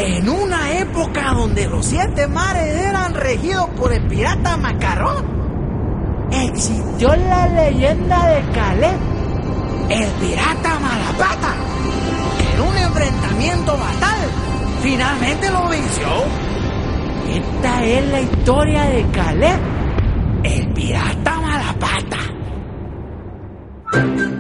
En una época donde los 7 mares eran regidos por el pirata Macarrón, existió la leyenda de Caleb, el pirata Malapata, que en un enfrentamiento fatal finalmente lo venció. Esta es la historia de Caleb, el pirata Malapata.